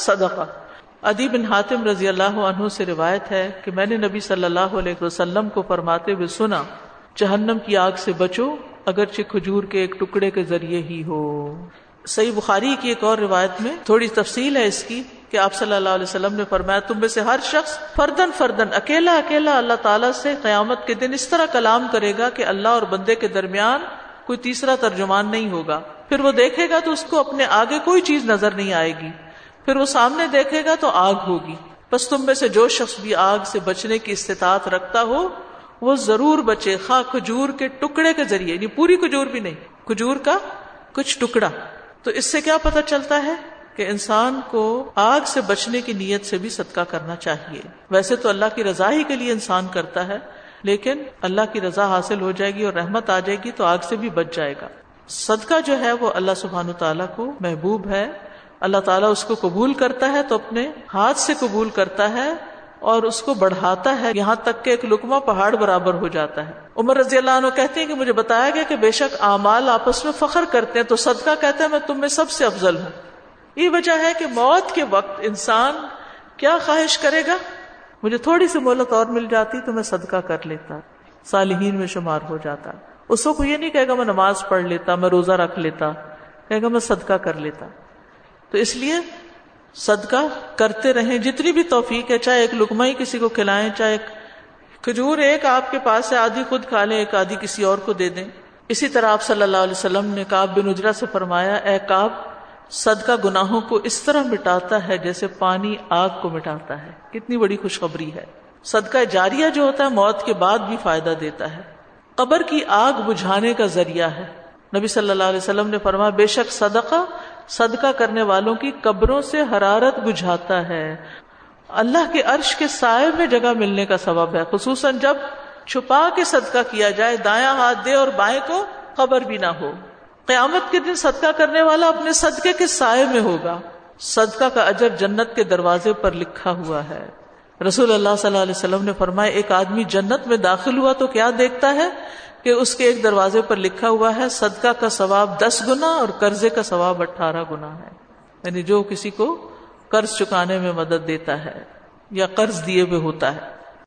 صدقہ. عدی بن حاتم رضی اللہ عنہ سے روایت ہے کہ میں نے نبی صلی اللہ علیہ وسلم کو فرماتے ہوئے سنا، جہنم کی آگ سے بچو اگرچہ کھجور کے ایک ٹکڑے کے ذریعے ہی ہو. صحیح بخاری کی ایک اور روایت میں تھوڑی تفصیل ہے اس کی کہ آپ صلی اللہ علیہ وسلم نے فرمایا تم میں سے ہر شخص فردن فردن اکیلا اکیلا اللہ تعالیٰ سے قیامت کے دن اس طرح کلام کرے گا کہ اللہ اور بندے کے درمیان کوئی تیسرا ترجمان نہیں ہوگا. پھر وہ دیکھے گا تو اس کو اپنے آگے کوئی چیز نظر نہیں آئے گی، پھر وہ سامنے دیکھے گا تو آگ ہوگی. بس تم میں سے جو شخص بھی آگ سے بچنے کی استطاعت رکھتا ہو وہ ضرور بچے، خواہ کھجور کے ٹکڑے کے ذریعے، یعنی پوری کھجور بھی نہیں، کھجور کا کچھ ٹکڑا. تو اس سے کیا پتہ چلتا ہے کہ انسان کو آگ سے بچنے کی نیت سے بھی صدقہ کرنا چاہیے. ویسے تو اللہ کی رضا ہی کے لیے انسان کرتا ہے، لیکن اللہ کی رضا حاصل ہو جائے گی اور رحمت آ جائے گی تو آگ سے بھی بچ جائے گا. صدقہ جو ہے وہ اللہ سبحانہ تعالیٰ کو محبوب ہے. اللہ تعالیٰ اس کو قبول کرتا ہے تو اپنے ہاتھ سے قبول کرتا ہے اور اس کو بڑھاتا ہے یہاں تک کہ ایک لقمہ پہاڑ برابر ہو جاتا ہے. عمر رضی اللہ عنہ کہتے ہیں کہ مجھے بتایا گیا کہ بے شک اعمال آپس میں فخر کرتے ہیں تو صدقہ کہتا ہے میں تم میں سب سے افضل ہوں. یہ وجہ ہے کہ موت کے وقت انسان کیا خواہش کرے گا، مجھے تھوڑی سی مہلت اور مل جاتی تو میں صدقہ کر لیتا، صالحین میں شمار ہو جاتا. اس کو یہ نہیں کہے گا میں نماز پڑھ لیتا، میں روزہ رکھ لیتا، کہے گا میں صدقہ کر لیتا. تو اس لیے صدقہ کرتے رہیں جتنی بھی توفیق ہے، چاہے ایک لقمہ ہی کسی کو کھلائیں، چاہے ایک کھجور ایک آپ کے پاس ہے آدھی خود کھا لیں، ایک آدھی کسی اور کو دے دیں. اسی طرح آپ صلی اللہ علیہ وسلم نے کعب بن عجرہ سے فرمایا، اے کعب صدقہ گناہوں کو اس طرح مٹاتا ہے جیسے پانی آگ کو مٹاتا ہے. کتنی بڑی خوشخبری ہے. صدقہ جاریہ جو ہوتا ہے موت کے بعد بھی فائدہ دیتا ہے، قبر کی آگ بجھانے کا ذریعہ ہے. نبی صلی اللہ علیہ وسلم نے فرمایا بے شک صدقہ کرنے والوں کی قبروں سے حرارت بجھاتا ہے، اللہ کے عرش کے سائے میں جگہ ملنے کا سبب ہے، خصوصاً جب چھپا کے صدقہ کیا جائے، دایاں ہاتھ دے اور بائیں کو خبر بھی نہ ہو. قیامت کے دن صدقہ کرنے والا اپنے صدقے کے سائے میں ہوگا. صدقہ کا اجر جنت کے دروازے پر لکھا ہوا ہے. رسول اللہ صلی اللہ علیہ وسلم نے فرمایا ایک آدمی جنت میں داخل ہوا تو کیا دیکھتا ہے کہ اس کے ایک دروازے پر لکھا ہوا ہے صدقہ کا ثواب 10 گنا اور قرضے کا ثواب 18 گنا ہے. یعنی جو کسی کو قرض چکانے میں مدد دیتا ہے یا قرض دیے ہوئے ہوتا ہے.